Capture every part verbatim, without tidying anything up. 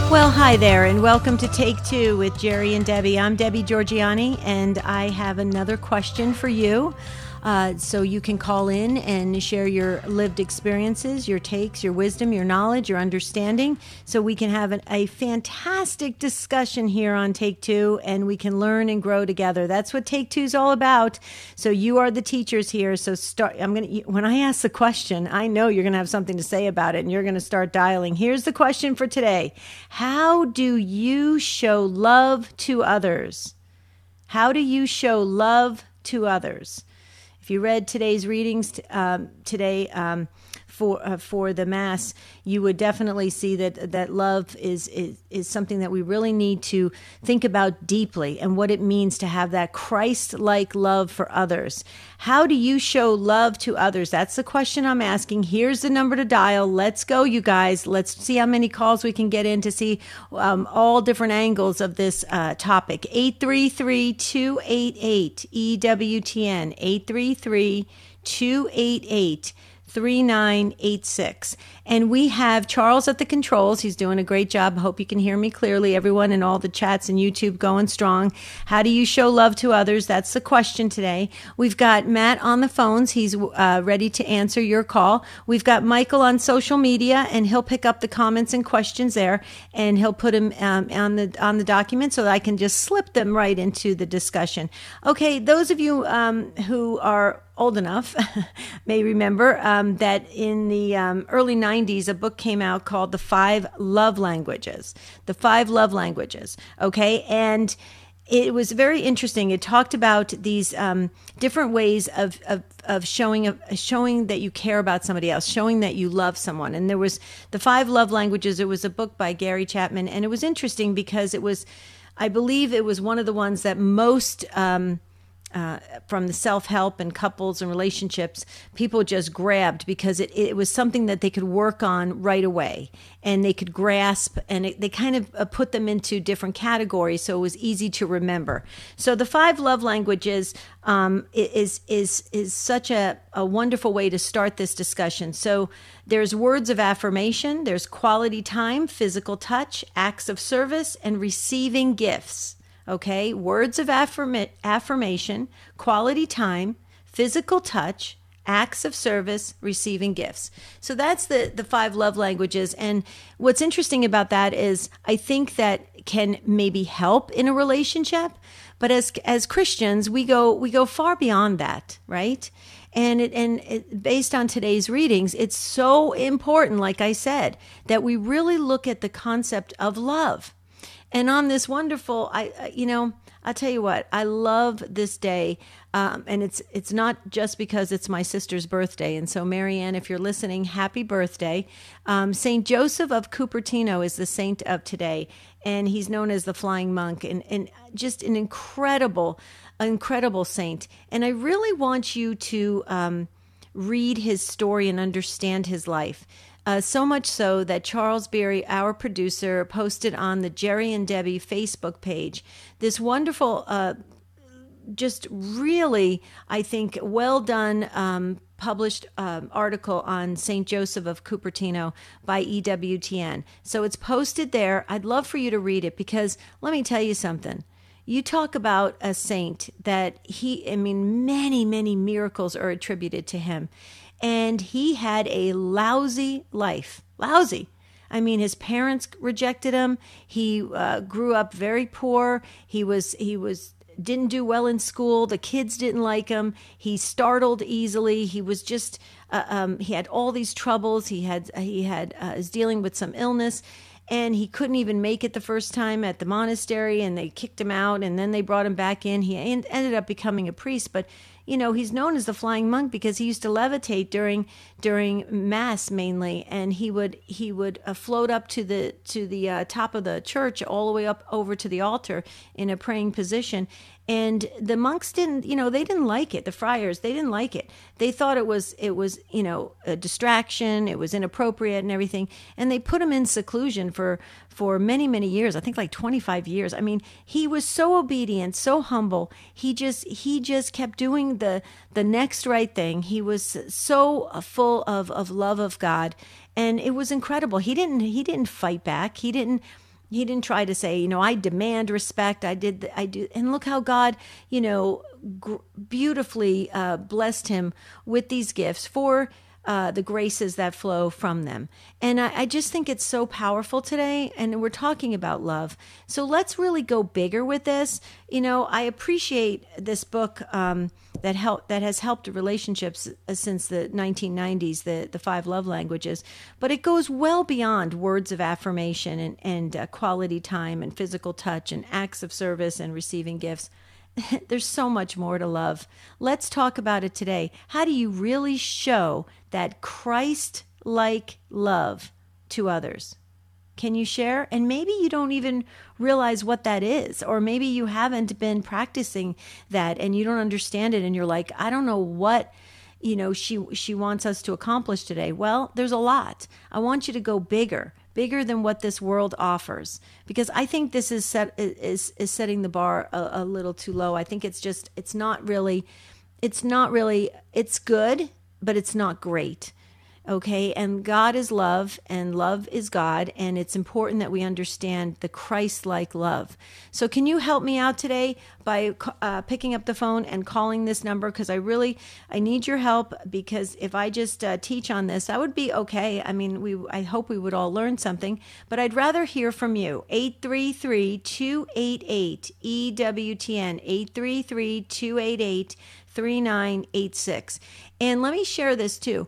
Well, hi there, and welcome to Take Two with Jerry and Debbie. I'm Debbie Georgiani, and I have another question for you. Uh, so you can call in and share your lived experiences, your takes, your wisdom, your knowledge, your understanding, so we can have an, a fantastic discussion here on Take Two, and we can learn and grow together. That's what Take Two is all about. So you are the teachers here. So start. I'm gonna. When I ask the question, I know you're gonna have something to say about it, and you're gonna start dialing. Here's the question for today: how do you show love to others? How do you show love to others? If you read today's readings um, today um, for uh, for the Mass, you would definitely see that that love is, is is something that we really need to think about deeply, and what it means to have that Christ-like love for others. How do you show love to others? That's the question I'm asking. Here's the number to dial. Let's go, you guys. Let's see how many calls we can get in to see um, all different angles of this uh, topic. eight three three, two eight eight, E W T N, eight three three, two eight eight, three nine eight six. And we have Charles at the controls. He's doing a great job. I hope you can hear me clearly. Everyone in all the chats and YouTube going strong. How do you show love to others? That's the question today. We've got Matt on the phones. He's uh, ready to answer your call. We've got Michael on social media, and he'll pick up the comments and questions there, and he'll put them um, on the on the document so that I can just slip them right into the discussion. Okay, those of you um, who are old enough may remember um, that in the um, early nineties, a book came out called The Five Love Languages. The Five Love Languages, okay? And it was very interesting. It talked about these um, different ways of, of, of showing of showing that you care about somebody else, showing that you love someone. And there was The Five Love Languages. It was a book by Gary Chapman, and it was interesting because it was, I believe it was one of the ones that most... Um, Uh, from the self-help and couples and relationships, people just grabbed because it, it was something that they could work on right away, and they could grasp, and it, they kind of uh, put them into different categories, so it was easy to remember. So the five love languages um, is is is such a, a wonderful way to start this discussion. So there's words of affirmation, there's quality time, physical touch, acts of service, and receiving gifts. Okay, words of affirma- affirmation, quality time, physical touch, acts of service, receiving gifts. So that's the, the five love languages. And what's interesting about that is I think that can maybe help in a relationship, but as as Christians, we go we go far beyond that, right? And it, and it, based on today's readings, it's so important, like I said, that we really look at the concept of love. And on this wonderful, I, you know, I'll tell you what, I love this day. Um, and it's it's not just because it's my sister's birthday. And so, Marianne, if you're listening, happy birthday. Um, Saint Joseph of Cupertino is the saint of today. And he's known as the Flying Monk, and, and just an incredible, incredible saint. And I really want you to um, read his story and understand his life. Uh, so much so that Charles Berry, our producer, posted on the Jerry and Debbie Facebook page this wonderful, uh, just really, I think, well done, um, published um, article on Saint Joseph of Cupertino by E W T N. So it's posted there. I'd love for you to read it, because let me tell you something. You talk about a saint that he, I mean, many, many miracles are attributed to him. And he had a lousy life. Lousy. I mean, his parents rejected him. He uh, grew up very poor. He was he was didn't do well in school. The kids didn't like him. He startled easily. He was just uh, um, he had all these troubles. He had he had uh, is dealing with some illness. And he couldn't even make it the first time at the monastery, and they kicked him out, and then they brought him back in. He ended up becoming a priest, but you know, he's known as the Flying Monk because he used to levitate during during Mass mainly, and he would he would uh, float up to the to the uh, top of the church, all the way up over to the altar in a praying position. And the monks didn't, you know, they didn't like it. The friars, they didn't like it. They thought it was, it was, you know, a distraction. It was inappropriate and everything. And they put him in seclusion for, for many, many years. I think like twenty-five years. I mean, he was so obedient, so humble. He just, he just kept doing the, the next right thing. He was so full of, of love of God. And it was incredible. He didn't, he didn't fight back. He didn't, He didn't try to say, you know, I demand respect. I did, the, I do. And look how God, you know, gr- beautifully uh, blessed him with these gifts for uh, the graces that flow from them. And I, I just think it's so powerful today. And we're talking about love. So let's really go bigger with this. You know, I appreciate this book um, that help that has helped relationships since the nineteen nineties, the, the five love languages. But it goes well beyond words of affirmation and, and uh, quality time and physical touch and acts of service and receiving gifts. There's so much more to love. Let's talk about it today. How do you really show that Christ-like love to others? Can you share? And maybe you don't even realize what that is, or maybe you haven't been practicing that and you don't understand it and you're like, I don't know what, you know, she she wants us to accomplish today. Well, there's a lot. I want you to go bigger. Bigger than what this world offers, because I think this is set is is setting the bar a, a little too low. I think it's just it's not really, it's not really it's good, but it's not great. Okay, and God is love, and love is God, and it's important that we understand the Christ-like love. So can you help me out today by uh, picking up the phone and calling this number? Because I really, I need your help, because if I just uh, teach on this, I would be okay. I mean, we I hope we would all learn something, but I'd rather hear from you. eight three three, two eight eight, E W T N, eight three three, two eight eight, three nine eight six. And let me share this too.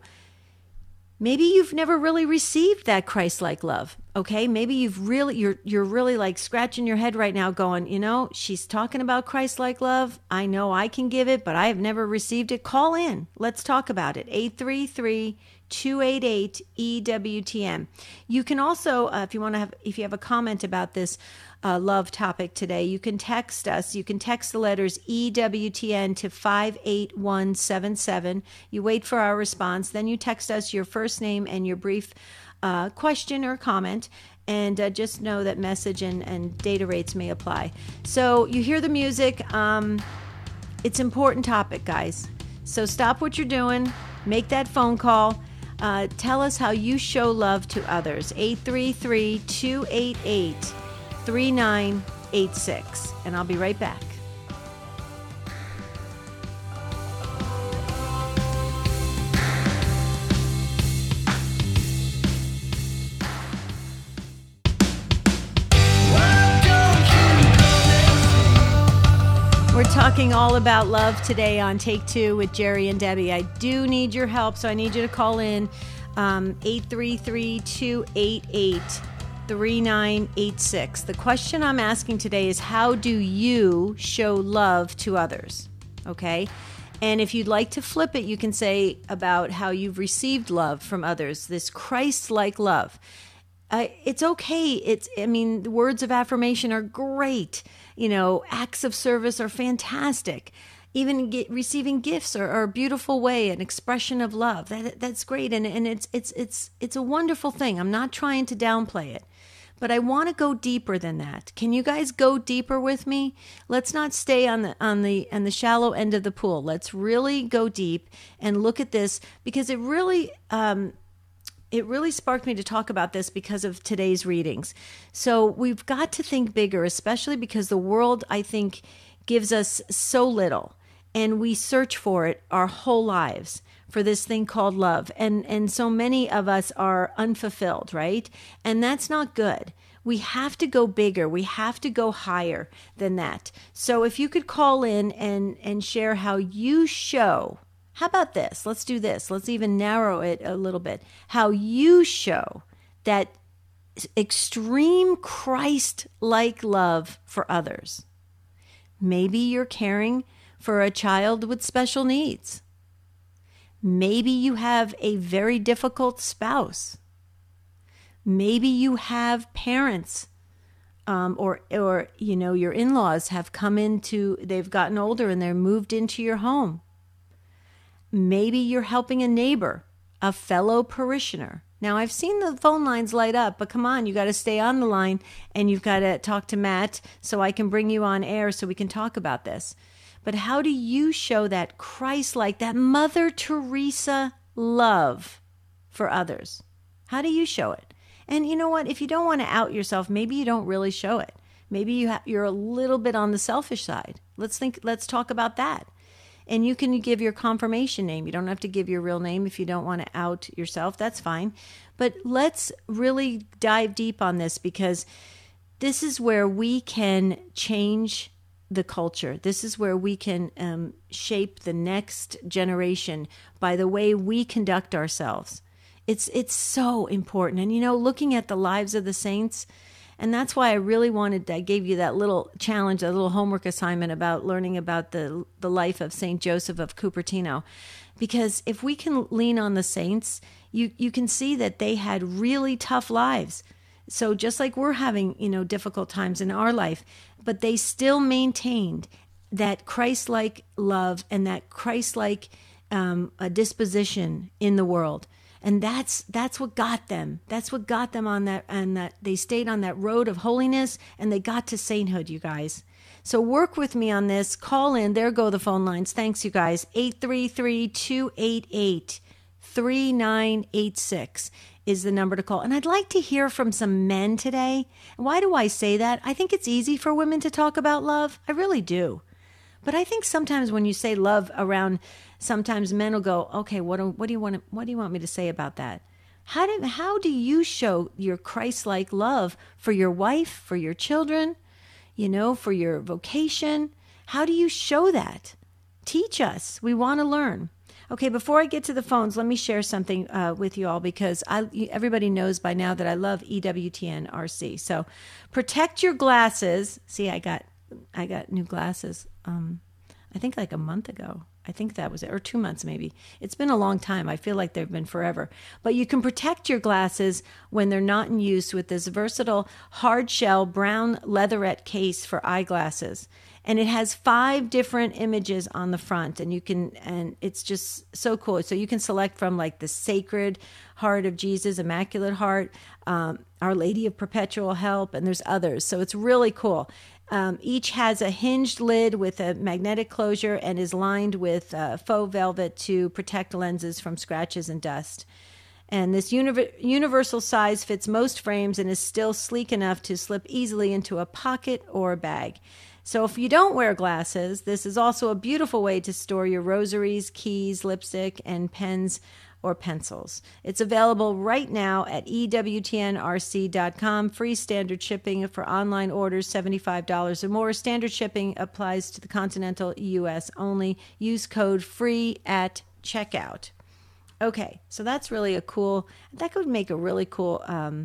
Maybe you've never really received that Christ-like love, okay? Maybe you've really, you're you're really like scratching your head right now going, you know, she's talking about Christ-like love. I know I can give it, but I have never received it. Call in. Let's talk about it. eight three three, two eight eight, E W T M. You can also, uh, if you want to have, if you have a comment about this uh, love topic today, you can text us. You can text the letters E W T N to five eight one seven seven. You wait for our response. Then you text us your first name and your brief uh, question or comment. And uh, just know that message and, and data rates may apply. So you hear the music. Um, it's an important topic, guys. So stop what you're doing. Make that phone call. Uh, tell us how you show love to others. eight three three, two eight eight, three nine eight six. And I'll be right back. We're talking all about love today on Take Two with Jerry and Debbie. I do need your help, so I need you to call in um, eight three three, two eight eight, three nine eight six. The question I'm asking today is, how do you show love to others? Okay? And if you'd like to flip it, you can say about how you've received love from others, this Christ-like love. Uh, it's okay. It's, I mean, the words of affirmation are great. You know, acts of service are fantastic. Even get, receiving gifts are, are a beautiful way, an expression of love. That that's great, and and it's it's it's it's a wonderful thing. I'm not trying to downplay it, but I want to go deeper than that. Can you guys go deeper with me? Let's not stay on the on the on the shallow end of the pool. Let's really go deep and look at this, because it really. Um, It really sparked me to talk about this because of today's readings. So we've got to think bigger, especially because the world, I think, gives us so little, and we search for it our whole lives, for this thing called love. And, and so many of us are unfulfilled, right? And that's not good. We have to go bigger. We have to go higher than that. So if you could call in and, and share how you show. How about this? Let's do this. Let's even narrow it a little bit. How you show that extreme Christ-like love for others. Maybe you're caring for a child with special needs. Maybe you have a very difficult spouse. Maybe you have parents um, or, or, you know, your in-laws have come into, they've gotten older and they're moved into your home. Maybe you're helping a neighbor, a fellow parishioner. Now, I've seen the phone lines light up, but come on, you got to stay on the line, and you've got to talk to Matt so I can bring you on air so we can talk about this. But how do you show that Christ-like, that Mother Teresa love for others? How do you show it? And you know what? If you don't want to out yourself, maybe you don't really show it. Maybe you ha- you're a little bit on the selfish side. Let's think. Let's talk about that. And you can give your confirmation name. You don't have to give your real name if you don't want to out yourself. That's fine. But let's really dive deep on this, because this is where we can change the culture. This is where we can um, shape the next generation by the way we conduct ourselves. It's it's so important. And, you know, looking at the lives of the saints, and that's why I really wanted, I gave you that little challenge, a little homework assignment about learning about the the life of Saint Joseph of Cupertino. Because if we can lean on the saints, you, you can see that they had really tough lives. So just like we're having, you know, difficult times in our life, but they still maintained that Christ-like love and that Christ-like um, a disposition in the world. And that's that's what got them. That's what got them on that, and that they stayed on that road of holiness, and they got to sainthood, you guys. So work with me on this. Call in. There go the phone lines. Thanks, you guys. eight three three, two eight eight, three nine eight six is the number to call. And I'd like to hear from some men today. Why do I say that? I think it's easy for women to talk about love. I really do. But I think sometimes when you say love around, sometimes men will go, okay, what do, what do you want to, what do you want me to say about that? How do, how do you show your Christ-like love for your wife, for your children, you know, for your vocation? How do you show that? Teach us. We want to learn. Okay, before I get to the phones, let me share something uh, with you all, because I, everybody knows by now that I love E W T N R C. So protect your glasses. See, I got I got new glasses, um, I think like a month ago. I think that was it, or two months maybe. It's been a long time. I feel like they've been forever. But you can protect your glasses when they're not in use with this versatile hard shell brown leatherette case for eyeglasses. And it has five different images on the front, and you can, and it's just so cool. So you can select from like the Sacred Heart of Jesus, Immaculate Heart, um, Our Lady of Perpetual Help, and there's others. So it's really cool. Um, each has a hinged lid with a magnetic closure and is lined with uh, faux velvet to protect lenses from scratches and dust. And this uni- universal size fits most frames and is still sleek enough to slip easily into a pocket or a bag. So if you don't wear glasses, this is also a beautiful way to store your rosaries, keys, lipstick, and pens or pencils. It's available right now at E W T N R C dot com. Free standard shipping for online orders, seventy-five dollars or more. Standard shipping applies to the continental U S only. Use code FREE at checkout. Okay, so that's really a cool, that could make a really cool um,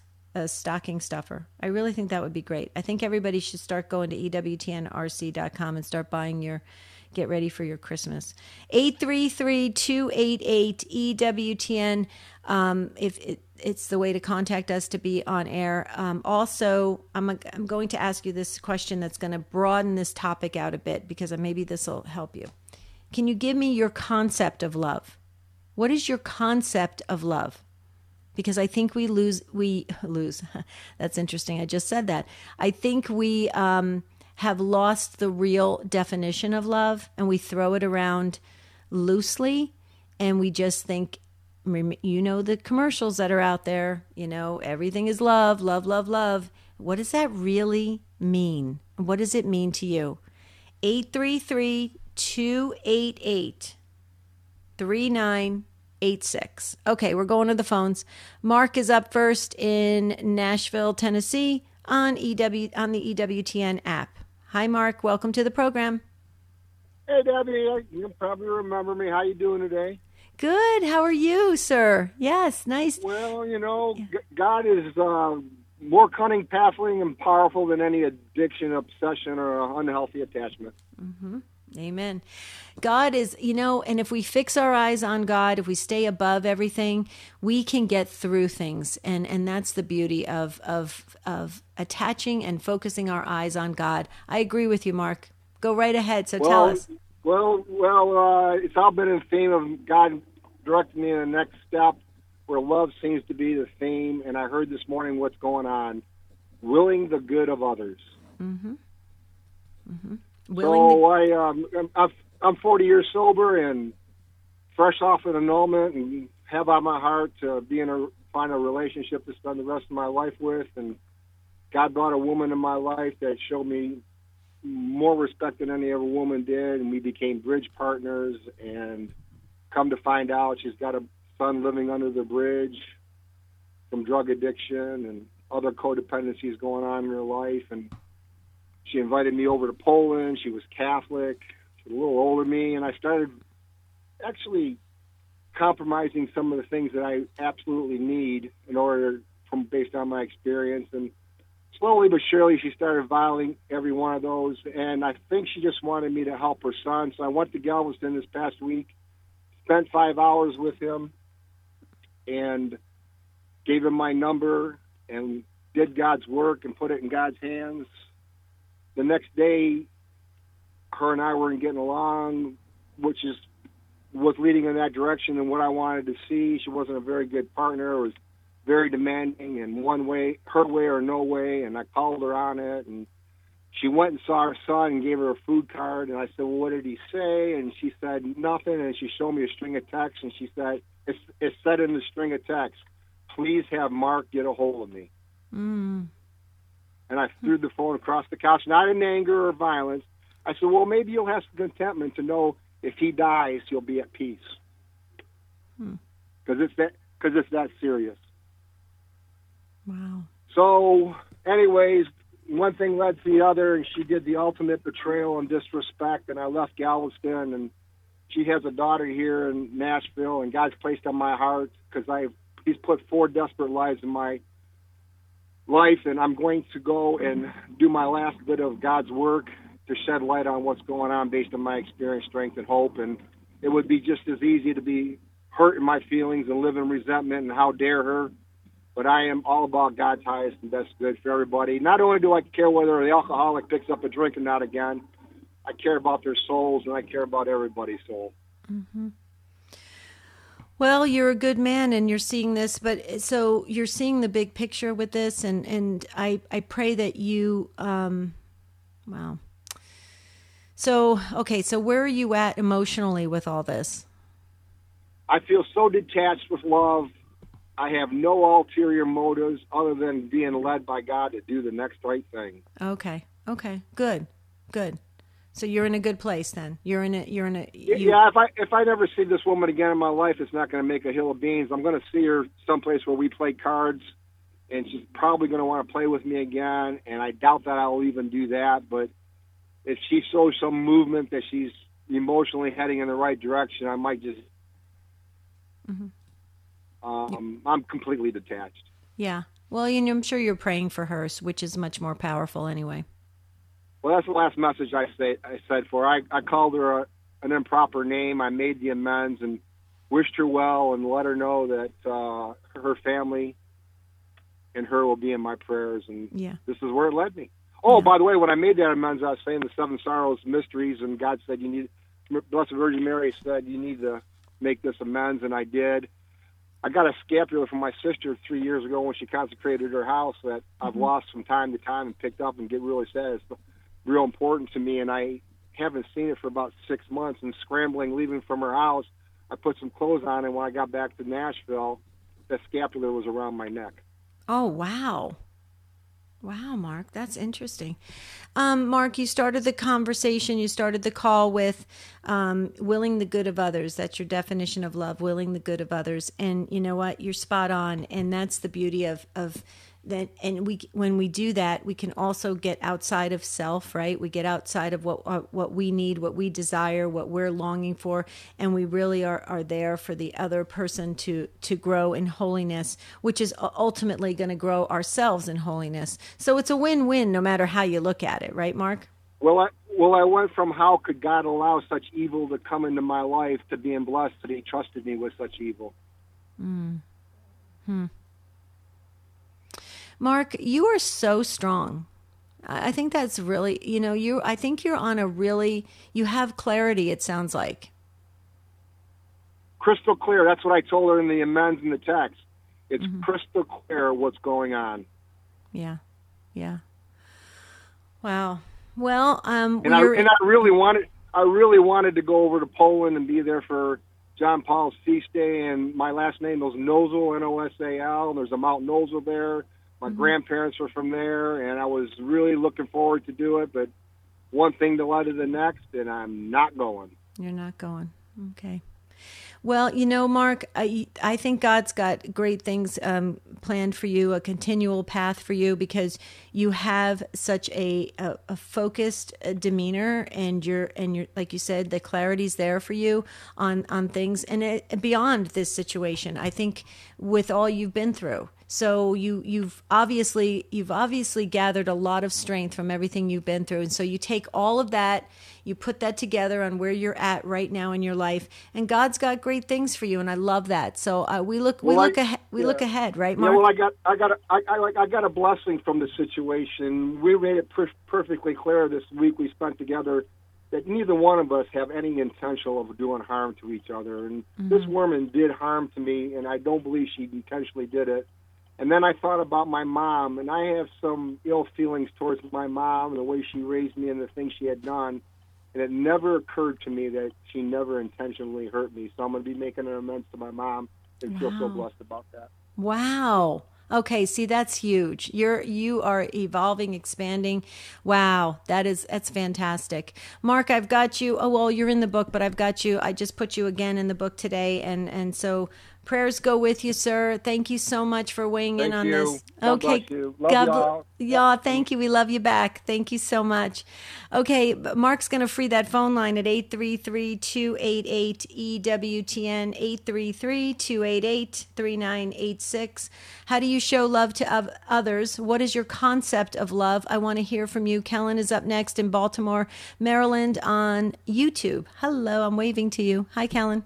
a stocking stuffer. I really think that would be great. I think everybody should start going to E W T N R C dot com and start buying your, get ready for your Christmas. eight three three, two eight eight, E W T N. Um, if it, it's the way to contact us to be on air. Um, also, I'm, a, I'm going to ask you this question that's going to broaden this topic out a bit, because maybe this will help you. Can you give me your concept of love? What is your concept of love? Because I think we lose, we lose. That's interesting. I just said that. I think we um, have lost the real definition of love, and we throw it around loosely, and we just think, you know, the commercials that are out there, you know, everything is love, love, love, love. What does that really mean? What does it mean to you? eight three three, two eight eight, three nine eight six. Okay, we're going to the phones. Mark is up first in Nashville, Tennessee on E W on the E W T N app. Hi, Mark. Welcome to the program. Hey, Debbie. You probably remember me. How you doing today? Good. How are you, sir? Yes, nice. Well, you know, yeah. God is uh, more cunning, baffling, and powerful than any addiction, obsession, or unhealthy attachment. Mm-hmm. Amen. God is, you know, and if we fix our eyes on God, if we stay above everything, we can get through things. And, and that's the beauty of, of, of attaching and focusing our eyes on God. I agree with you, Mark. Go right ahead. So well, tell us. Well, well, uh, it's all been in the theme of God directing me in the next step, where love seems to be the theme. And I heard this morning what's going on, willing the good of others. Mm-hmm. Mm-hmm. Willing so I, um, I'm, I'm forty years sober and fresh off an annulment, and have on my heart to be in a find a relationship to spend the rest of my life with. And God brought a woman in my life that showed me more respect than any other woman did, and we became bridge partners. And come to find out, she's got a son living under the bridge from drug addiction and other codependencies going on in her life. And she invited me over to Poland. She was Catholic. She was a little older than me, and I started actually compromising some of the things that I absolutely need in order, from based on my experience. And slowly but surely, she started violating every one of those. And I think she just wanted me to help her son. So I went to Galveston this past week, spent five hours with him, and gave him my number and did God's work and put it in God's hands. The next day, her and I weren't getting along, which is was leading in that direction and what I wanted to see. She wasn't a very good partner. It was very demanding and one way, her way or no way, and I called her on it. And she went and saw her son and gave her a food card, and I said, well, what did he say? And she said nothing, and she showed me a string of texts, and she said, it's, it said in the string of texts, please have Mark get a hold of me. Mm. And I threw the phone across the couch, not in anger or violence. I said, well, maybe you'll have some contentment to know if he dies, you'll be at peace. Because hmm. it's that, because it's that serious. Wow. So, anyways, one thing led to the other, and she did the ultimate betrayal and disrespect, and I left Galveston, and she has a daughter here in Nashville, and God's placed on my heart because I He's put four desperate lives in my life, and I'm going to go and do my last bit of God's work to shed light on what's going on based on my experience, strength, and hope. And it would be just as easy to be hurt in my feelings and live in resentment and how dare her. But I am all about God's highest and best good for everybody. Not only do I care whether the alcoholic picks up a drink or not again, I care about their souls, and I care about everybody's soul. Mm-hmm. Well, you're a good man, and you're seeing this, but so you're seeing the big picture with this, and, and I, I pray that you, um, wow. So, okay, so where are you at emotionally with all this? I feel so detached with love. I have no ulterior motives other than being led by God to do the next right thing. Okay, okay, good, good. So you're in a good place then. You're in a. You're in a. You... Yeah. If I if I never see this woman again in my life, it's not going to make a hill of beans. I'm going to see her someplace where we play cards, and she's probably going to want to play with me again. And I doubt that I'll even do that. But if she shows some movement that she's emotionally heading in the right direction, I might just. Mm-hmm. Um, I'm completely detached. Yeah. Well, you know, I'm sure you're praying for her, which is much more powerful anyway. Well, that's the last message I say. I said for her. I, I called her a, an improper name. I made the amends and wished her well and let her know that uh, her family and her will be in my prayers. And yeah. This is where it led me. Oh, yeah. By the way, when I made that amends, I was saying the seven sorrows, mysteries, and God said you need. Blessed Virgin Mary said you need to make this amends, and I did. I got a scapular from my sister three years ago when she consecrated her house that mm-hmm. I've lost from time to time and picked up and get really sad. It's real important to me, and I haven't seen it for about six months. And scrambling, leaving from her house, I put some clothes on, and when I got back to Nashville, that scapular was around my neck. Oh, wow. Wow, Mark, that's interesting. Um, Mark, you started the conversation, you started the call with um, willing the good of others. That's your definition of love, willing the good of others. And you know what? You're spot on. And that's the beauty of, of that. And we, when we do that, we can also get outside of self, right? We get outside of what uh, what we need, what we desire, what we're longing for. And we really are, are there for the other person to, to grow in holiness, which is ultimately going to grow ourselves in holiness. So it's a win-win no matter how you look at it, right, Mark? Well, I, well, I went from how could God allow such evil to come into my life to being blessed that he trusted me with such evil. Mm. Hmm. Mark, you are so strong. I think that's really, you know, you. I think you're on a really, you have clarity, it sounds like. Crystal clear. That's what I told her in the amends in the text. It's mm-hmm. crystal clear what's going on. Yeah. Yeah. Wow. Well, um, and I and I really wanted I really wanted to go over to Poland and be there for John Paul's feast day, and my last name was Nosal, N O S A L, and there's a Mount Nosal there. My mm-hmm. grandparents were from there, and I was really looking forward to do it, but one thing to led to the next, and I'm not going. You're not going. Okay. Well, you know, Mark, I, I think God's got great things um, planned for you, a continual path for you, because you have such a, a, a focused demeanor, and you're and you're like you said, the clarity's there for you on on things, and it, beyond this situation. I think with all you've been through. So you you've obviously you've obviously gathered a lot of strength from everything you've been through, and so you take all of that, you put that together on where you're at right now in your life, and God's got great things for you, and I love that. So uh, we look we well, look ahead we yeah. look ahead, right, Mark? Yeah, well, I got I got a, I, I like I got a blessing from the situation. We made it per- perfectly clear this week we spent together that neither one of us have any intention of doing harm to each other, and mm-hmm. this woman did harm to me, and I don't believe she intentionally did it. And then I thought about my mom, and I have some ill feelings towards my mom and the way she raised me and the things she had done. And it never occurred to me that she never intentionally hurt me. So I'm going to be making an amends to my mom and wow. feel so blessed about that. Wow. Okay, see, that's huge. You're you are evolving, expanding. Wow, that is that's fantastic. Mark, I've got you. Oh, well, you're in the book, but I've got you. I just put you again in the book today, and and so prayers go with you, sir. Thank you so much for weighing thank in on you. this. God okay, bless you. Love God y'all. Y'all, thank you. We love you back. Thank you so much. Okay, Mark's going to free that phone line at eight three three, two eight eight, E W T N, eight three three, two eight eight, three nine eight six. How do you show love to others? What is your concept of love? I want to hear from you. Kellen is up next in Baltimore, Maryland on YouTube. Hello, I'm waving to you. Hi, Kellen.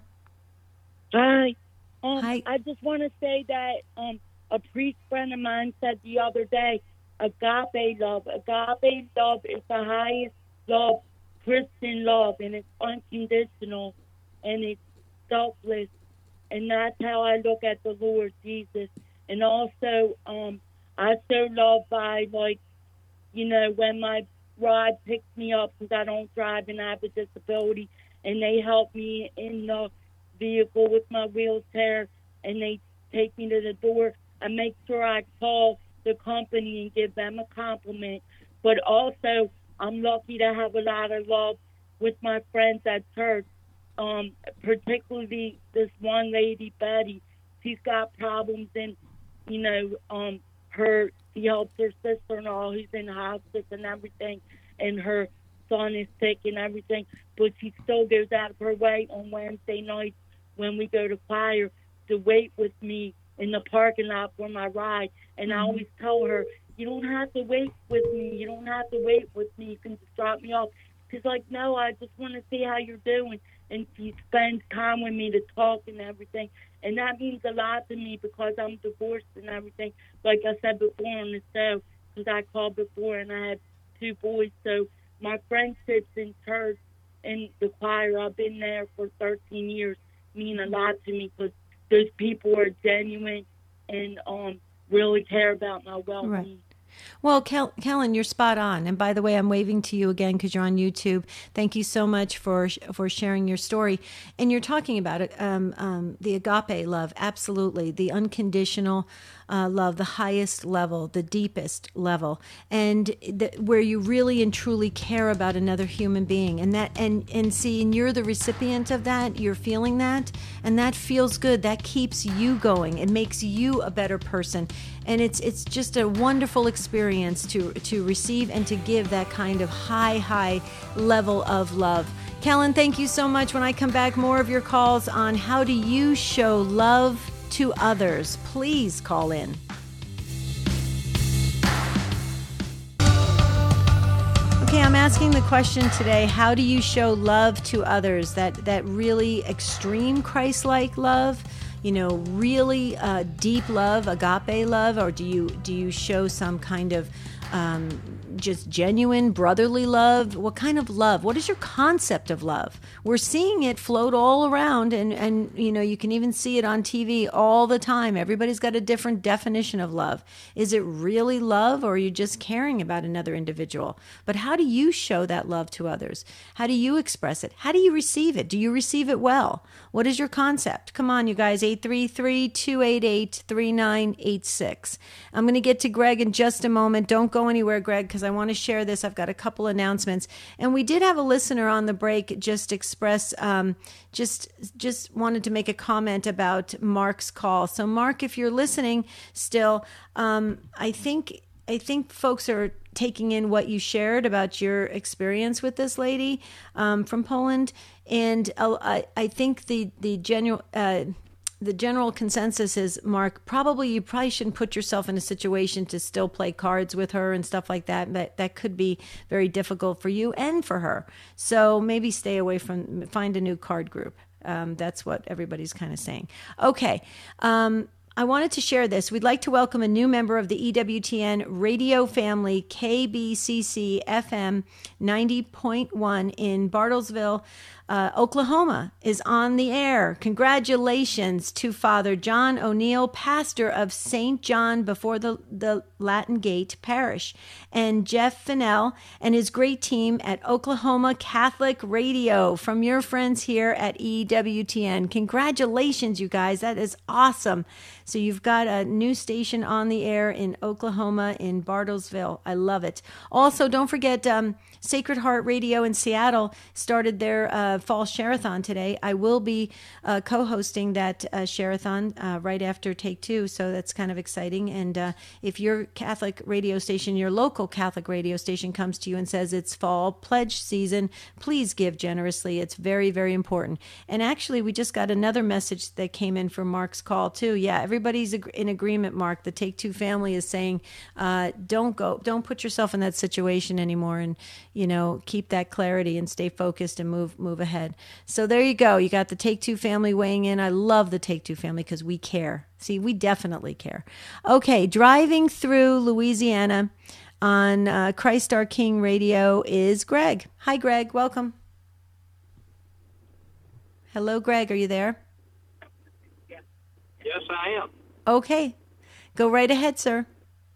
Hi. Um, Hi. I just want to say that um, a priest friend of mine said the other day, agape love. Agape love is the highest love, Christian love, and it's unconditional, and it's selfless, and that's how I look at the Lord Jesus. And also, um, I show love by, like, you know, when my ride picks me up because I don't drive and I have a disability, and they help me in the vehicle with my wheelchair, and they take me to the door. I make sure I call the company and give them a compliment. But also, I'm lucky to have a lot of love with my friends at church, um, particularly this one lady, Betty. She's got problems, and, you know, um, her, she helps her sister-in-law who's in hospice and everything, and her son is sick and everything, but she still goes out of her way on Wednesday nights when we go to choir to wait with me in the parking lot for my ride. And I always tell her, you don't have to wait with me. You don't have to wait with me. You can just drop me off. She's like, no, I just want to see how you're doing. And she spends time with me to talk and everything. And that means a lot to me because I'm divorced and everything. Like I said before on the show, because I called before and I had two boys. So my friendships in church and the choir, I've been there for thirteen years, mean a lot to me because those people are genuine and um really care about my well-being. Right. Well, Kel- Kellen, you're spot on. And by the way, I'm waving to you again because you're on YouTube. Thank you so much for for sharing your story. And you're talking about it, um, um, the agape love, absolutely, the unconditional uh, love, the highest level, the deepest level, and the, where you really and truly care about another human being. And that, and and see, and you're the recipient of that. You're feeling that, and that feels good. That keeps you going. It makes you a better person. And it's it's just a wonderful experience to to receive and to give that kind of high, high level of love. Kellen, thank you so much. When I come back, more of your calls on how do you show love to others. Please call in. Okay, I'm asking the question today, how do you show love to others? That that really extreme Christ-like love? you know, really uh, deep love, agape love, or do you do you show some kind of um, just genuine brotherly love? What kind of love? What is your concept of love? We're seeing it float all around, and, and you know, you can even see it on T V all the time. Everybody's got a different definition of love. Is it really love, or are you just caring about another individual? But how do you show that love to others? How do you express it? How do you receive it? Do you receive it well? What is your concept? Come on, you guys, eight three three, two eight eight, three nine eight six. I'm going to get to Greg in just a moment. Don't go anywhere, Greg, because I want to share this. I've got a couple announcements. And we did have a listener on the break just express, um, just just wanted to make a comment about Mark's call. So, Mark, if you're listening still, um, I think I think folks are taking in what you shared about your experience with this lady um, from Poland. And uh, I, I think the, the general... Uh, The general consensus is, Mark, probably you probably shouldn't put yourself in a situation to still play cards with her and stuff like that. That that could be very difficult for you and for her. So maybe stay away from, find a new card group. Um, that's what everybody's kind of saying. Okay. Um, I wanted to share this. We'd like to welcome a new member of the E W T N radio family, K B C C F M ninety point one in Bartlesville, uh, Oklahoma, is on the air. Congratulations to Father John O'Neill, pastor of Saint John before the, the Latin Gate Parish, and Jeff Fennell and his great team at Oklahoma Catholic Radio, from your friends here at E W T N. Congratulations, you guys. That is awesome. So you've got a new station on the air in Oklahoma, in Bartlesville. I love it. Also, don't forget, um, Sacred Heart Radio in Seattle started their uh, fall share-a-thon today. I will be uh, co-hosting that uh, share-a-thon uh, right after Take Two, so that's kind of exciting. And uh, if your Catholic radio station, your local Catholic radio station, comes to you and says it's fall pledge season, please give generously. It's very, very important. And actually, we just got another message that came in from Mark's call, too. Yeah, everybody's in agreement, Mark. The Take Two family is saying, uh, don't go, don't put yourself in that situation anymore, and, you know, keep that clarity and stay focused and move move ahead. So there you go. You got the Take Two family weighing in. I love the Take Two family because we care. See, we definitely care. Okay, driving through Louisiana on uh, Christ Our King Radio is Greg. Hi, Greg. Welcome. Hello, Greg. Are you there? Yes, I am. Okay. Go right ahead, sir.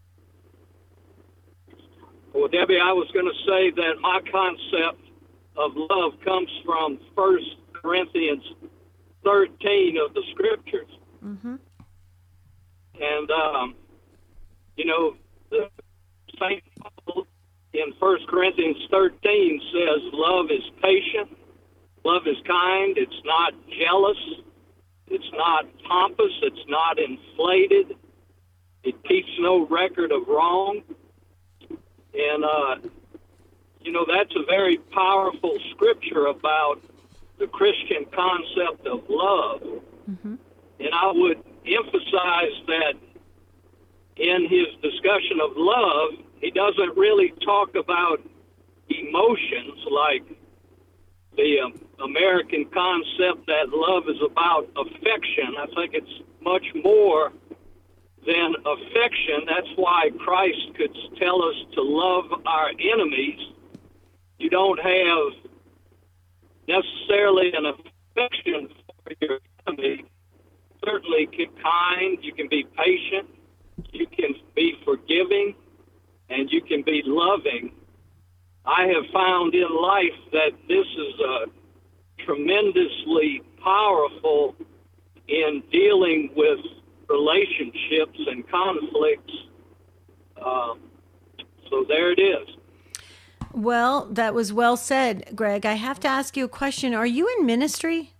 Well, Debbie, I was going to say that my concept of love comes from First Corinthians thirteen of the Scriptures. Mm-hmm. And, um, you know, the Saint Paul in First Corinthians thirteen says love is patient, love is kind, it's not jealous, it's not pompous, it's not inflated, it keeps no record of wrong. And, uh, you know, that's a very powerful scripture about the Christian concept of love. Mm-hmm. And I would emphasize that in his discussion of love, he doesn't really talk about emotions like the um, American concept that love is about affection. I think it's much more than affection. That's why Christ could tell us to love our enemies. You don't have necessarily an affection for your enemy. Certainly be kind, you can be patient, you can be forgiving, and you can be loving. I have found in life that this is uh, tremendously powerful in dealing with relationships and conflicts. Um, so there it is. Well, that was well said, Greg. I have to ask you a question. Are you in ministry?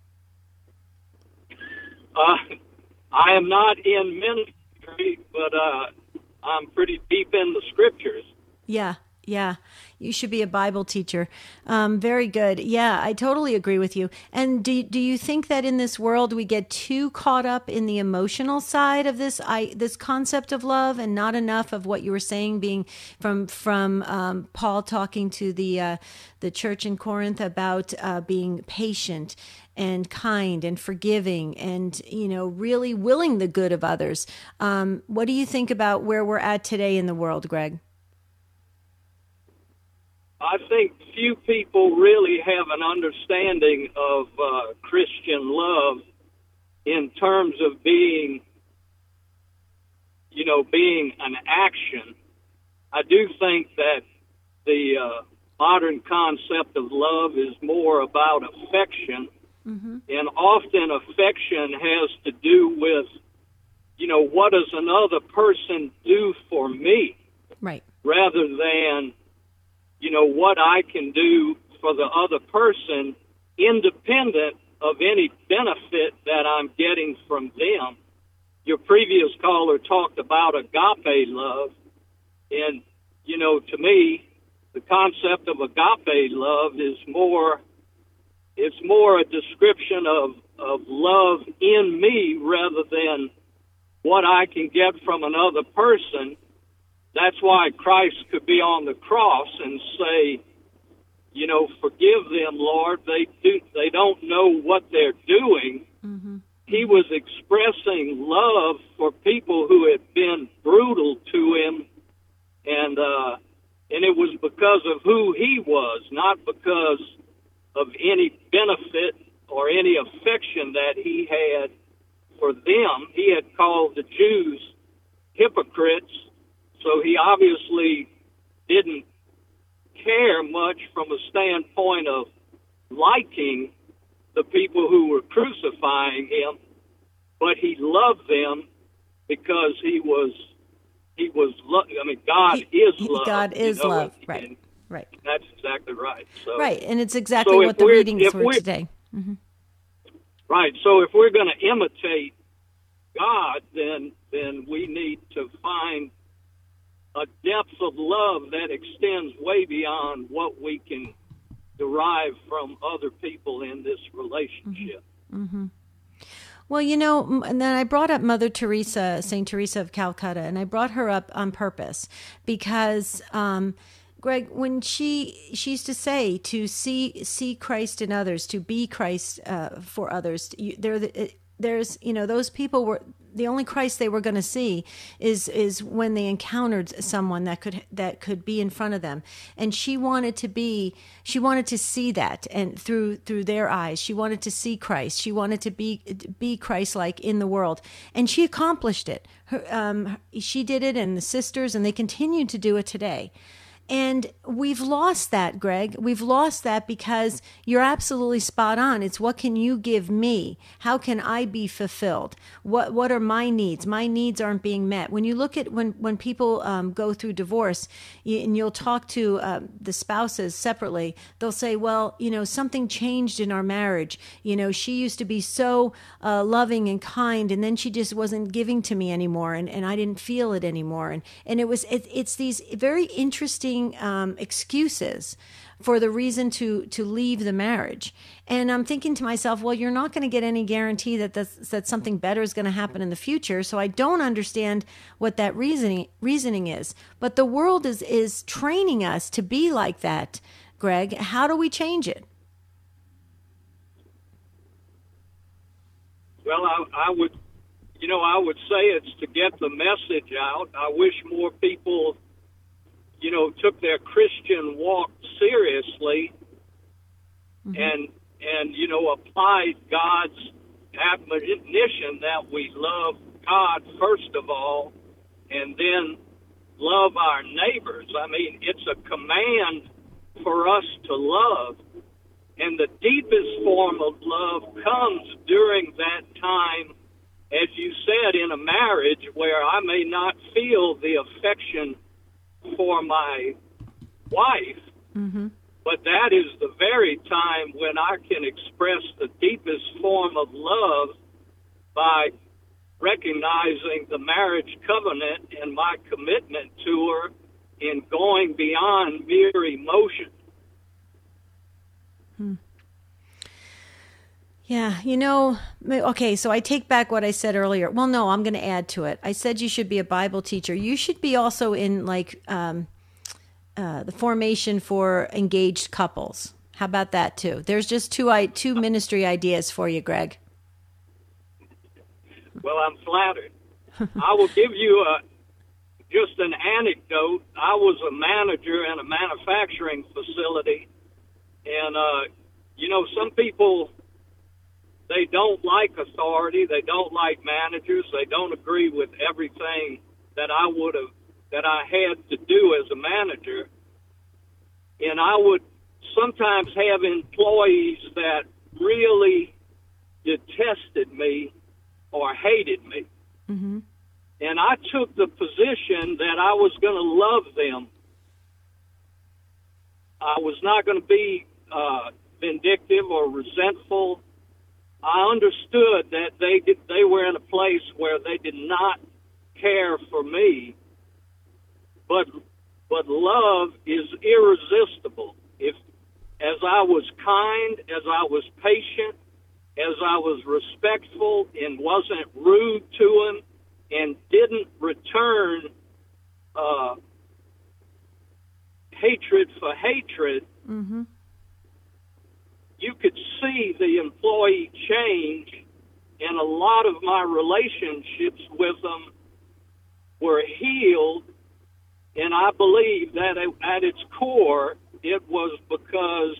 Uh, I am not in ministry, but uh, I'm pretty deep in the scriptures. Yeah. Yeah, you should be a Bible teacher. Um, very good. Yeah, I totally agree with you. And do do you think that in this world we get too caught up in the emotional side of this I this concept of love, and not enough of what you were saying, being from from um, Paul talking to the uh, the church in Corinth about uh, being patient and kind and forgiving, and you know, really willing the good of others. Um, what do you think about where we're at today in the world, Greg? I think few people really have an understanding of uh, Christian love in terms of being, you know, being an action. I do think that the uh, modern concept of love is more about affection, mm-hmm. and often affection has to do with, you know, what does another person do for me, right? Rather than, you know, what I can do for the other person, independent of any benefit that I'm getting from them. Your previous caller talked about agape love, and, you know, to me, the concept of agape love is more, it's more a description of, of love in me rather than what I can get from another person. That's why Christ could be on the cross and say, you know, forgive them, Lord. They do, they don't know what they're doing. Mm-hmm. He was expressing love for people who had been brutal to him, and uh, and it was because of who he was, not because of any benefit or any affection that he had for them. He had called the Jews hypocrites. So he obviously didn't care much from a standpoint of liking the people who were crucifying him, but he loved them because he was, he was, lo- I mean, God he, is love. God is you know, love, and, right, and right. That's exactly right. So, right, and it's exactly so what the readings were we, today. Mm-hmm. Right, so if we're going to imitate God, then then we need to find a depth of love that extends way beyond what we can derive from other people in this relationship. Mm-hmm. Mm-hmm. Well, you know, and then I brought up Mother Teresa, Saint Teresa of Calcutta, and I brought her up on purpose because, um, Greg, when she she used to say to see see Christ in others, to be Christ uh, for others. You, there, there's you know those people were. The only Christ they were going to see is is when they encountered someone that could that could be in front of them, and she wanted to be she wanted to see that, and through through their eyes, she wanted to see Christ. She wanted to be be Christ-like in the world, and she accomplished it. Her, um, she did it, and the sisters, and they continue to do it today. And we've lost that, Greg. We've lost that because you're absolutely spot on. It's what can you give me? How can I be fulfilled? What what are my needs? My needs aren't being met. When you look at when, when people um, go through divorce, you, and you'll talk to uh, the spouses separately, they'll say, well, you know, something changed in our marriage. You know, she used to be so uh, loving and kind, and then she just wasn't giving to me anymore, and, and I didn't feel it anymore. And, and it was it, it's these very interesting Um, excuses for the reason to to leave the marriage. And I'm thinking to myself, well, you're not going to get any guarantee that that's, that something better is going to happen in the future. So I don't understand what that reasoning reasoning is. But the world is is training us to be like that, Greg. How do we change it? Well, I, I would, you know, I would say it's to get the message out. I wish more people, you know, took their Christian walk seriously, mm-hmm. and, and, you know, applied God's admonition that we love God first of all, and then love our neighbors. I mean, it's a command for us to love, and the deepest form of love comes during that time, as you said, in a marriage where I may not feel the affection for my wife, mm-hmm. but that is the very time when I can express the deepest form of love by recognizing the marriage covenant and my commitment to her in going going beyond mere emotion. Hmm. Yeah, you know, okay, so I take back what I said earlier. Well, no, I'm going to add to it. I said you should be a Bible teacher. You should be also in like um, uh, the formation for engaged couples. How about that too? There's just two I two ministry ideas for you, Greg. Well, I'm flattered. I will give you a, just an anecdote. I was a manager in a manufacturing facility, and, uh, you know, some people, they don't like authority. They don't like managers. They don't agree with everything that I would have, that I had to do as a manager. And I would sometimes have employees that really detested me or hated me. Mm-hmm. And I took the position that I was going to love them. I was not going to be uh, vindictive or resentful. I understood that they did, they were in a place where they did not care for me, but but love is irresistible. If as I was kind, as I was patient, as I was respectful and wasn't rude to them and didn't return uh, hatred for hatred, Mm-hmm. you could see the employee change, and a lot of my relationships with them were healed, and I believe that at its core, it was because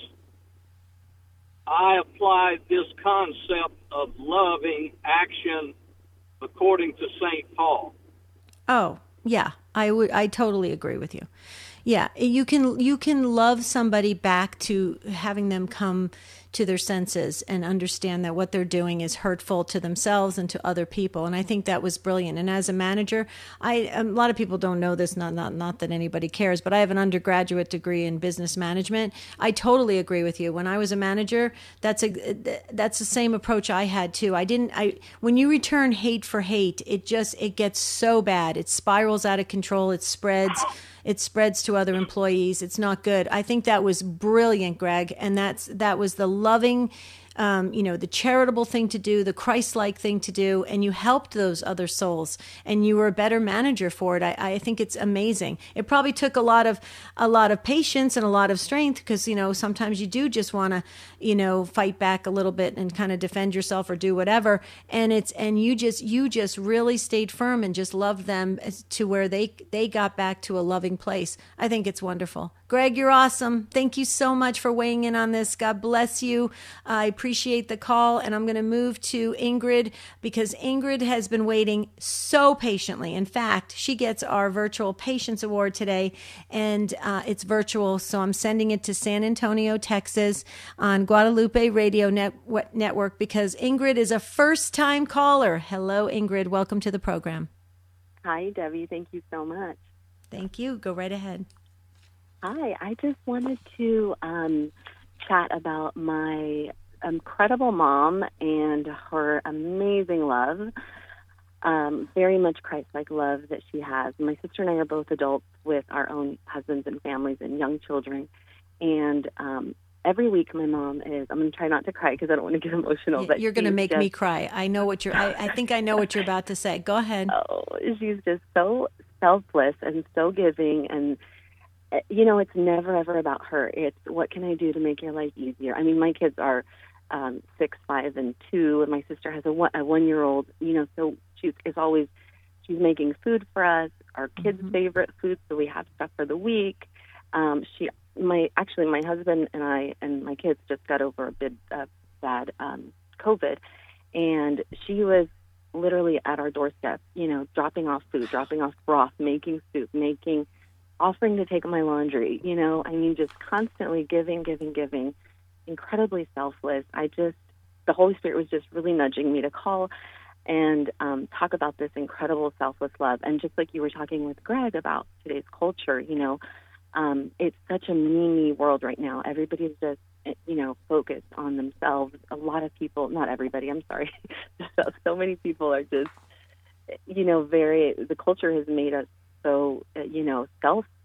I applied this concept of loving action according to Saint Paul. Oh, yeah. I would I totally agree with you. Yeah, you can you can love somebody back to having them come to their senses and understand that what they're doing is hurtful to themselves and to other people. And I think that was brilliant. And as a manager, I a lot of people don't know this, not not not that anybody cares, but I have an undergraduate degree in business management. I totally agree with you. When I was a manager, that's a that's the same approach I had too. I didn't I when you return hate for hate, it just it gets so bad. It spirals out of control. It spreads. It spreads to other employees. It's not good. I think that was brilliant, Greg. And that's that was the loving, um, you know, the charitable thing to do, the Christ-like thing to do. And you helped those other souls, and you were a better manager for it. I, I think it's amazing. It probably took a lot of a lot of patience and a lot of strength, because, you know, sometimes you do just want to, you know, fight back a little bit and kind of defend yourself or do whatever. And it's and you just you just really stayed firm and just loved them to where they they got back to a loving place. I think it's wonderful. Greg, you're awesome. Thank you so much for weighing in on this. God bless you. I appreciate the call, and I'm going to move to Ingrid, because Ingrid has been waiting so patiently. In fact, she gets our virtual Patience Award today, and uh, it's virtual, so I'm sending it to San Antonio, Texas, on Guadalupe Radio Net- Network, because Ingrid is a first-time caller. Hello, Ingrid. Welcome to the program. Hi, Debbie. Thank you so much. Thank you. Go right ahead. Hi. I just wanted to um, chat about my incredible mom and her amazing love, um, very much Christ-like love that she has. My sister and I are both adults with our own husbands and families and young children, and um, every week my mom is, I'm going to try not to cry because I don't want to get emotional. But you're going to make just, me cry. I know what you're, I, I think I know what you're about to say. Go ahead. Oh, she's just so selfless and so giving, and you know, it's never ever about her. It's what can I do to make your life easier? I mean, my kids are um, six, five, and two, and my sister has a one, a one-year-old. You know, so she's is always she's making food for us, our kids' mm-hmm. favorite food, so we have stuff for the week. Um, she, my actually, my husband and I and my kids just got over a bit uh, bad um, COVID, and she was literally at our doorstep. You know, dropping off food, dropping off broth, making soup, making. offering to take my laundry, you know, I mean, just constantly giving, giving, giving, incredibly selfless. I just, the Holy Spirit was just really nudging me to call and um, talk about this incredible selfless love. And just like you were talking with Greg about today's culture, you know, um, it's such a me world right now. Everybody's just, you know, focused on themselves. A lot of people, not everybody, I'm sorry, so, so many people are just, you know, very, the culture has made us so, uh, you know, self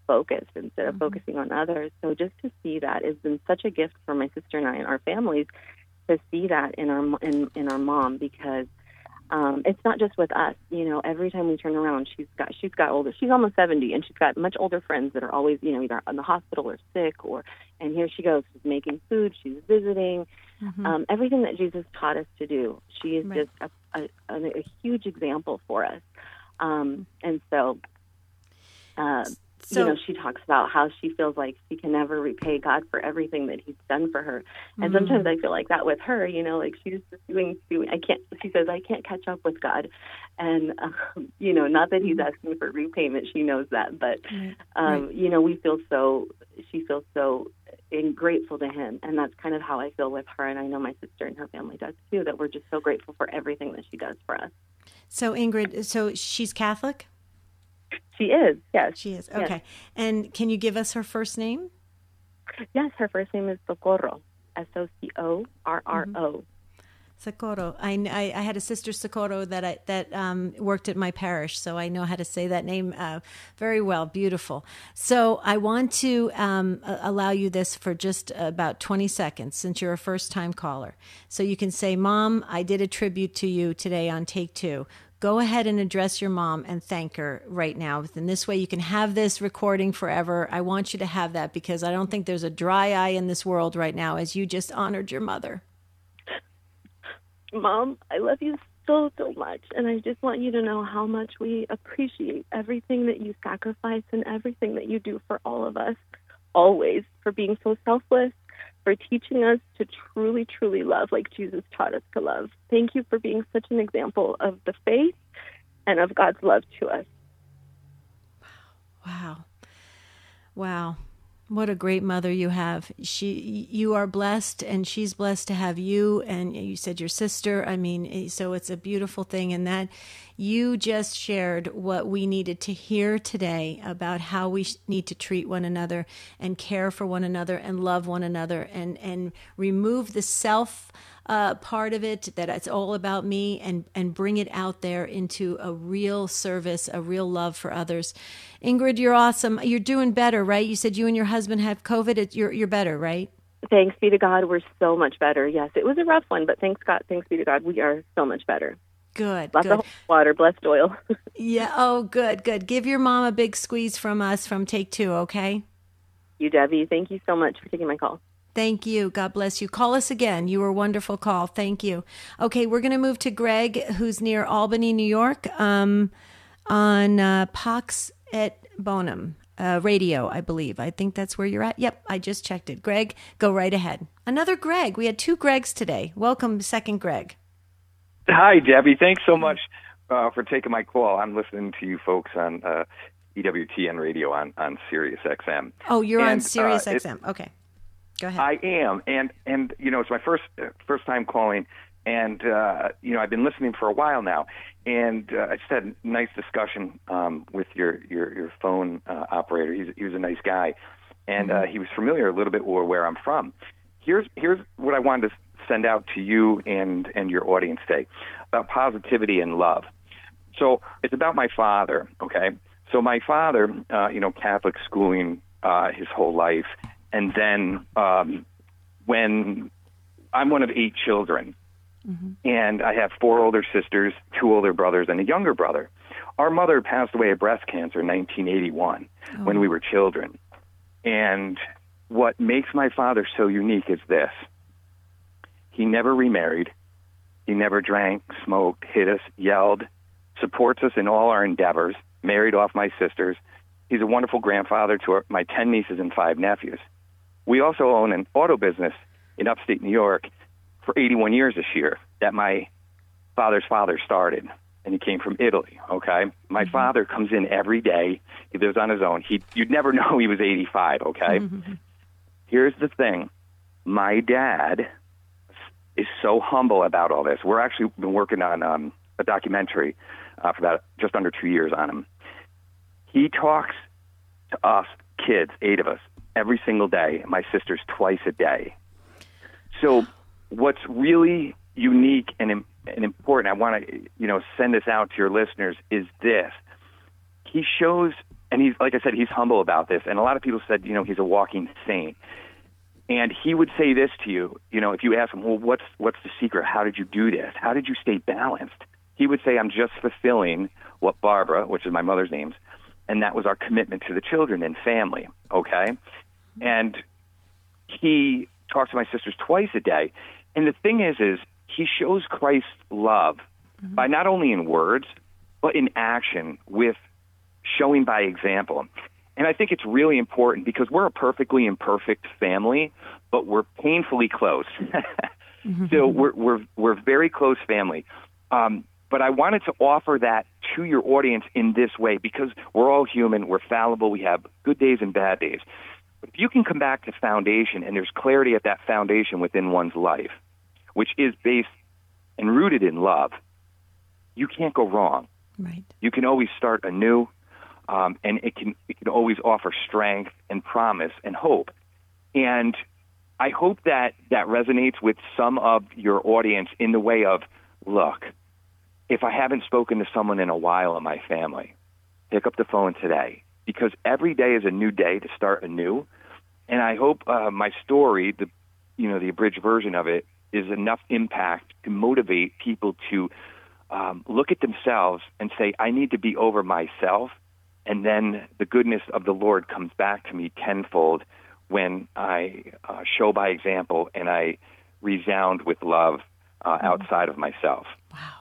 focused instead of Mm-hmm. focusing on others. So just to see that has been such a gift for my sister and I and our families, to see that in our in, in our mom, because um, it's not just with us. You know, every time we turn around, she's got she's got older. She's almost seventy, and she's got much older friends that are always, you know, either in the hospital or sick, or and here she goes, she's making food, she's visiting. Mm-hmm. Um, everything that Jesus taught us to do, she is Right. just a, a, a, a huge example for us. Um, and so, uh, So- you know, she talks about how she feels like she can never repay God for everything that He's done for her. And Mm. sometimes I feel like that with her, you know, like she's just doing, doing I can't, she says, I can't catch up with God. And, um, you know, not that He's asking for repayment, she knows that, but, Right. um, Right. you know, we feel so, she feels so and grateful to Him. And that's kind of how I feel with her. And I know my sister and her family does too, that we're just so grateful for everything that she does for us. So Ingrid, so she's Catholic? She is, yes. She is. Yes. Okay. And can you give us her first name? Yes, her first name is Socorro, S O C O R R O. Socorro. I, I, I had a sister Socorro that I, that um, worked at my parish, so I know how to say that name uh, very well. Beautiful. So I want to um, a- allow you this for just about twenty seconds, since you're a first-time caller. So you can say, "Mom, I did a tribute to you today on Take Two." Go ahead and address your mom and thank her right now. And this way you can have this recording forever. I want you to have that, because I don't think there's a dry eye in this world right now as you just honored your mother. Mom, I love you so, so much. And I just want you to know how much we appreciate everything that you sacrifice and everything that you do for all of us, always, for being so selfless, for teaching us to truly, truly love like Jesus taught us to love. Thank you for being such an example of the faith and of God's love to us. Wow. Wow. What a great mother you have. She, you are blessed, and she's blessed to have you. And you said your sister. I mean, so it's a beautiful thing. And that you just shared what we needed to hear today about how we need to treat one another and care for one another and love one another, and, and remove the self uh, part of it, that it's all about me, and, and bring it out there into a real service, a real love for others. Ingrid, you're awesome. You're doing better, right? You said you and your husband have COVID. It, you're, you're better, right? Thanks be to God, we're so much better. Yes, it was a rough one, but thanks God, thanks be to God, we are so much better. Good, Lots good. of water, blessed oil. Yeah, oh, good, good. Give your mom a big squeeze from us from Take Two, okay? You, Debbie, thank you so much for taking my call. Thank you. God bless you. Call us again. You were a wonderful call. Thank you. Okay, we're going to move to Greg, who's near Albany, New York, um, on uh, Pax et Bonum uh, radio, I believe. I think that's where you're at. Yep, I just checked it. Greg, go right ahead. Another Greg. We had two Gregs today. Welcome, second Greg. Hi, Debbie. Thanks so much uh, for taking my call. I'm listening to you folks on uh, E W T N radio on, on Sirius X M. Oh, you're on And, Sirius uh, X M. it- Okay. Go ahead. I am, and and you know it's my first uh, first time calling, and uh, you know I've been listening for a while now, and uh, I just had a nice discussion um, with your your your phone uh, operator. He's he was a nice guy, and uh, he was familiar a little bit with where I'm from. Here's here's what I wanted to send out to you and and your audience today about positivity and love. So it's about my father. Okay, so my father, uh, you know, Catholic schooling uh, his whole life. And then um, when I'm one of eight children, mm-hmm. and I have four older sisters, two older brothers, and a younger brother. Our mother passed away of breast cancer in nineteen eighty-one oh. when we were children. And what makes my father so unique is this. He never remarried. He never drank, smoked, hit us, yelled, supports us in all our endeavors, married off my sisters. He's a wonderful grandfather to our, my ten nieces and five nephews. We also own an auto business in upstate New York for eighty-one years this year that my father's father started, and he came from Italy, okay? My mm-hmm. father comes in every day. He lives on his own. He, you'd never know he was eighty-five, okay? Mm-hmm. Here's the thing. My dad is so humble about all this. We're actually been working on um, a documentary uh, for about just under two years on him. He talks to us kids, eight of us, every single day, my sisters twice a day. So what's really unique and, and important, I want to you know send this out to your listeners, is this. He shows and he's, like I said, he's humble about this. And a lot of people said, you know, he's a walking saint. And he would say this to you, you know, if you ask him, well, what's what's the secret? How did you do this? How did you stay balanced? He would say, I'm just fulfilling what Barbara, which is my mother's name, and that was our commitment to the children and family, okay? And he talks to my sisters twice a day. And the thing is, is he shows Christ's love mm-hmm. by not only in words, but in action, with showing by example. And I think it's really important because we're a perfectly imperfect family, but we're painfully close. mm-hmm. So we're, we're, we're very close family. Um, but I wanted to offer that to your audience in this way because we're all human, we're fallible, we have good days and bad days. But if you can come back to foundation and there's clarity at that foundation within one's life, which is based and rooted in love, you can't go wrong. Right. You can always start anew. Um, and it can it can always offer strength and promise and hope. And I hope that that resonates with some of your audience in the way of, look, if I haven't spoken to someone in a while in my family, pick up the phone today, because every day is a new day to start anew. And I hope uh, my story, the you know the abridged version of it, is enough impact to motivate people to um, look at themselves and say, I need to be over myself. And then the goodness of the Lord comes back to me tenfold when I uh, show by example and I resound with love uh, outside of myself. Wow.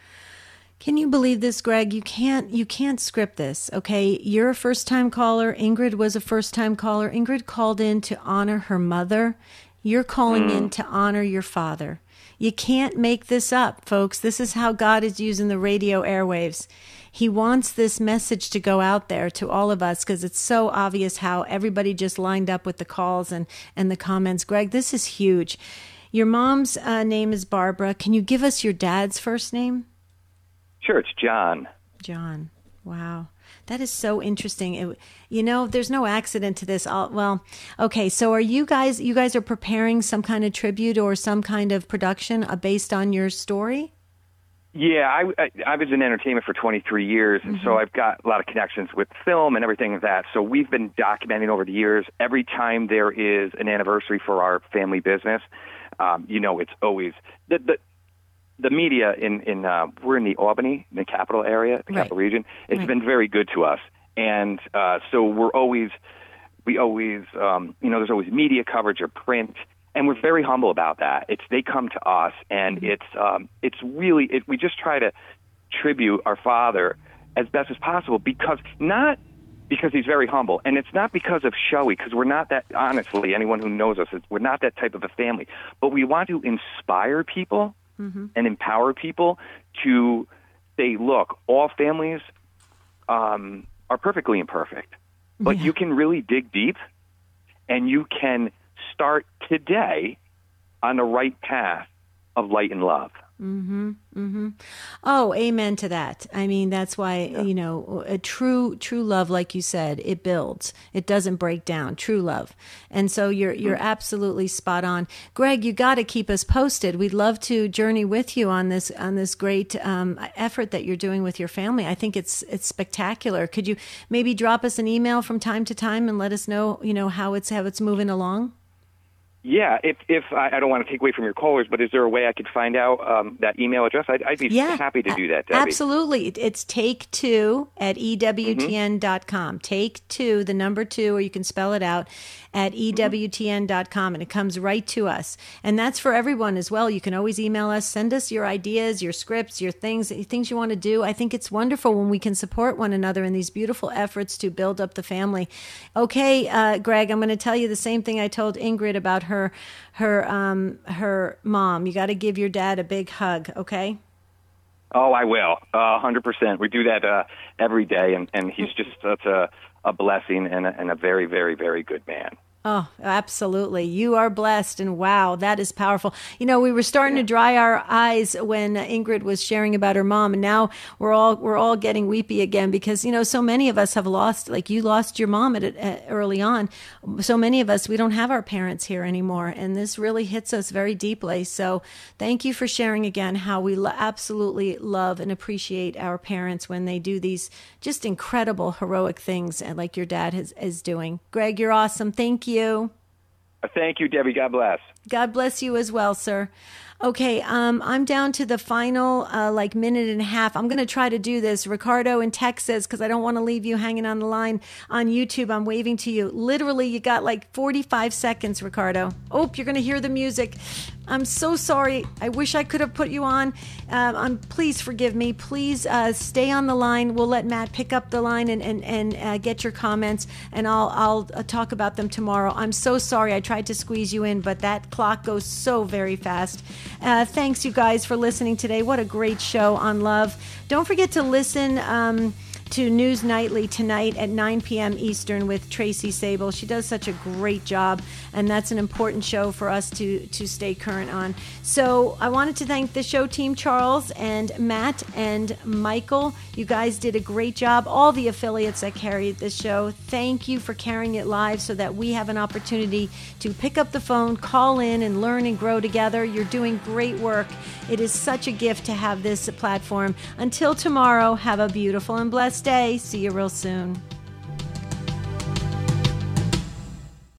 Can you believe this, Greg? You can't you can't script this, okay? You're a first-time caller. Ingrid was a first-time caller. Ingrid called in to honor her mother. You're calling mm. in to honor your father. You can't make this up, folks. This is how God is using the radio airwaves. He wants this message to go out there to all of us because it's so obvious how everybody just lined up with the calls and, and the comments. Greg, this is huge. Your mom's uh, name is Barbara. Can you give us your dad's first name? Sure, it's John. John. Wow. That is so interesting. It, you know, there's no accident to this. I'll, well, okay, so are you guys, you guys are preparing some kind of tribute or some kind of production uh, based on your story? Yeah, I, I, I was in entertainment for twenty-three years, and mm-hmm. so I've got a lot of connections with film and everything like that. So we've been documenting over the years. Every time there is an anniversary for our family business, um, you know, it's always the the, the media in in uh, we're in the Albany, the capital area, the right. capital region. It's right. been very good to us, and uh, so we're always we always um, you know there's always media coverage or print. And we're very humble about that. It's they come to us, and mm-hmm. it's um, it's really it, we just try to tribute our father as best as possible because not because he's very humble, and it's not because of showy, because we're not that. Honestly, anyone who knows us, we're not that type of a family. But we want to inspire people mm-hmm. and empower people to say, look, all families um, are perfectly imperfect, but yeah. you can really dig deep, and you can start today on the right path of light and love. Mm-hmm. Mm-hmm. Oh, amen to that. I mean, that's why, yeah. you know, a true, true love, like you said, it builds. It doesn't break down. True love. And so you're, you're mm-hmm. absolutely spot on. Greg, you got to keep us posted. We'd love to journey with you on this, on this great um, effort that you're doing with your family. I think it's, it's spectacular. Could you maybe drop us an email from time to time and let us know, you know, how it's, how it's moving along? Yeah, if if I, I don't want to take away from your callers, but is there a way I could find out um, that email address? I'd, I'd be yeah, happy to do that, Debbie. Absolutely. It's take two at E W T N dot com. Mm-hmm. Take two, the number two, or you can spell it out, at E W T N dot com, and it comes right to us. And that's for everyone as well. You can always email us, send us your ideas, your scripts, your things, things you want to do. I think it's wonderful when we can support one another in these beautiful efforts to build up the family. Okay, uh, Greg, I'm going to tell you the same thing I told Ingrid about her her her um her mom. You got to give your dad a big hug, okay? Oh, I will. A hundred percent. We do that uh, every day, and, and he's just such a, a blessing and a, and a very, very, very good man. Oh, absolutely. You are blessed. And wow, that is powerful. You know, we were starting to dry our eyes when Ingrid was sharing about her mom. And now we're all, we're all getting weepy again because, you know, so many of us have lost, like you lost your mom at, at early on. So many of us, we don't have our parents here anymore. And this really hits us very deeply. So thank you for sharing again how we lo- absolutely love and appreciate our parents when they do these just incredible, heroic things like your dad is, is doing. Greg, you're awesome. Thank you. You. Thank you, Debbie. God bless. God bless you as well, sir. Okay, um, I'm down to the final uh, like minute and a half. I'm going to try to do this. Ricardo in Texas, because I don't want to leave you hanging on the line on YouTube. I'm waving to you. Literally, you got like forty-five seconds, Ricardo. Oh, you're going to hear the music. I'm so sorry. I wish I could have put you on. Um, um, please forgive me. Please uh, stay on the line. We'll let Matt pick up the line and and, and uh, get your comments, and I'll I'll uh, talk about them tomorrow. I'm so sorry. I tried to squeeze you in, but that clock goes so very fast. Uh, thanks, you guys, for listening today. What a great show on love. Don't forget to listen um, to News Nightly tonight at nine p.m. Eastern with Tracy Sable. She does such a great job, and that's an important show for us to, to stay current on. So I wanted to thank the show team, Charles and Matt and Michael. You guys did a great job. All the affiliates that carried this show, thank you for carrying it live so that we have an opportunity to pick up the phone, call in, and learn and grow together. You're doing great work. It is such a gift to have this platform. Until tomorrow, have a beautiful and blessed day. See you real soon.